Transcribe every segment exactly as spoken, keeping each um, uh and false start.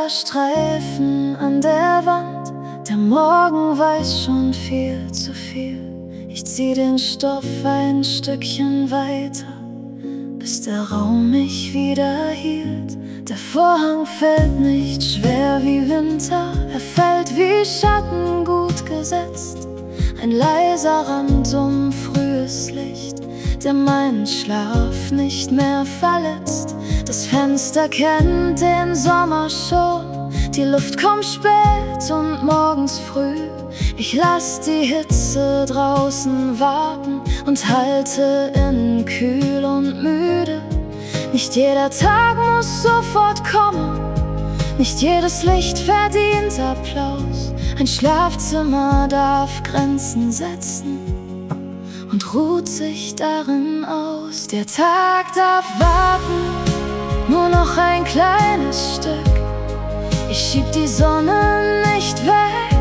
heller Streifen an der Wand. Der Morgen weiß schon viel zu viel. Ich zieh den Stoff ein Stückchen weiter, bis der Raum mich wieder hielt. Der Vorhang fällt nicht schwer wie Winter, er fällt wie Schatten gut gesetzt. Ein leiser Rand um frühes Licht, der meinen Schlaf nicht mehr verletzt. Das Fenster kennt den Sommer schon, die Luft kommt spät und morgens früh. Ich lass die Hitze draußen warten und halte innen kühl und müde. Nicht jeder Tag muss sofort kommen, nicht jedes Licht verdient Applaus. Ein Schlafzimmer darf Grenzen setzen und ruht sich darin aus. Der Tag darf warten, nur noch ein kleines Stück. Ich schieb die Sonne nicht weg,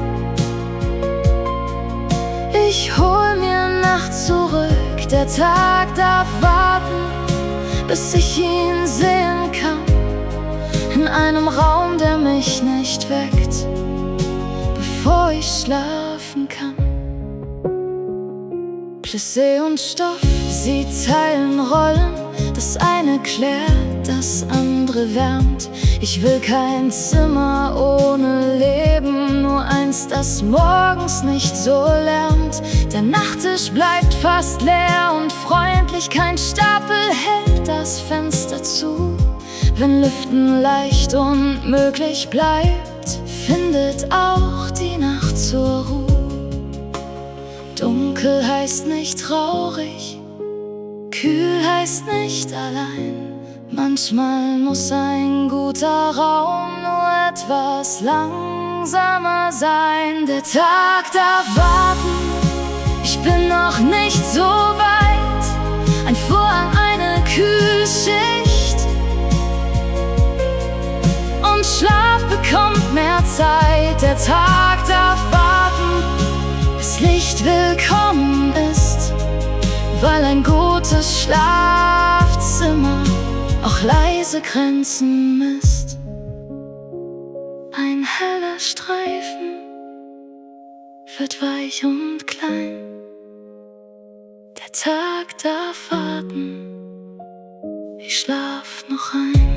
ich hol mir Nacht zurück. Der Tag darf warten, bis ich ihn sehen kann, in einem Raum, der mich nicht weckt, bevor ich schlafen kann. Plissé und Stoff, sie teilen Rollen, das eine klärt, das andere wärmt. Ich will kein Zimmer ohne Leben, nur eins, das morgens nicht so lärmt. Der Nachttisch bleibt fast leer und freundlich, kein Stapel hält das Fenster zu. Wenn Lüften leicht unmöglich bleibt, findet auch die Nacht zur Ruhe. Dunkel heißt nicht traurig, kühl heißt nicht allein. Manchmal muss ein guter Raum nur etwas langsamer sein. Der Tag darf warten, ich bin noch nicht so weit. Ein Vorhang, eine Kühlschicht und Schlaf bekommt mehr Zeit. Der Tag darf warten, bis Licht willkommen ist, weil ein gutes Schlafzimmer auch leise Grenzen misst. Ein heller Streifen wird weich und klein. Der Tag darf warten, ich schlaf noch ein.